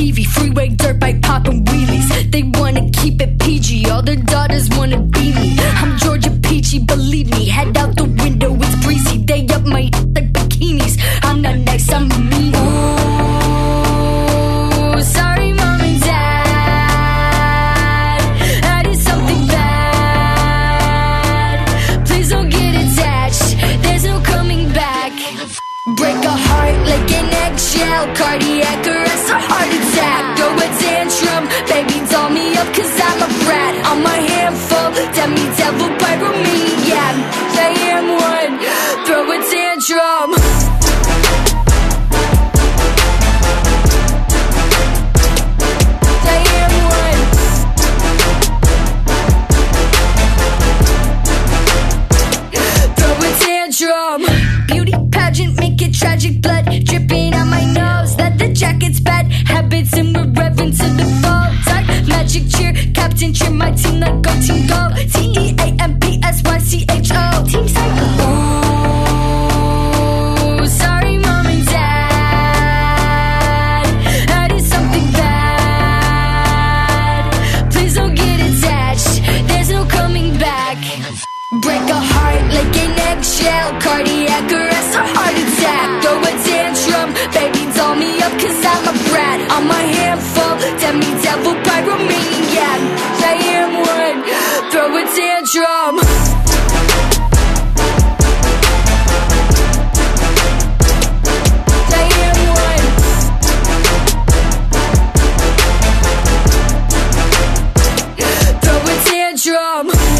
TV, freeway, dirt bike, poppin' wheelies. They wanna keep it PG, all their daughters wanna be me. I'm Georgia Peachy, believe me, head out the window, it's breezy. They up my like bikinis, I'm not nice, I'm mean. Ooh, sorry mom and dad, I did something bad. Please don't get attached, there's no coming back. Break a heart like an eggshell, cardiac arrest or heart attack. Throw a tantrum, baby doll me up cause I'm a brat. I'm a handful, demi devil pyromaniac. I am one, throw a tantrum. I am one. Throw a tantrum. Beauty pageant, make it tragic, blood dripping on my nose. Leather jacket's bad habits and we're revving to the fall. Dark magic cheer, captain cheer my team like go team go. TEAMPSYCHO, Team Psycho. Ooh, sorry mom and dad, I did something bad. Please don't get attached, there's no coming back. Break a heart like an eggshell, cardiac arrest or heart attack. Throw a tantrum, baby doll me up cause I'm a brat. I'm a handful, demi devil pyromaniac. I am one, throw a tantrum. I am one. Throw a tantrum.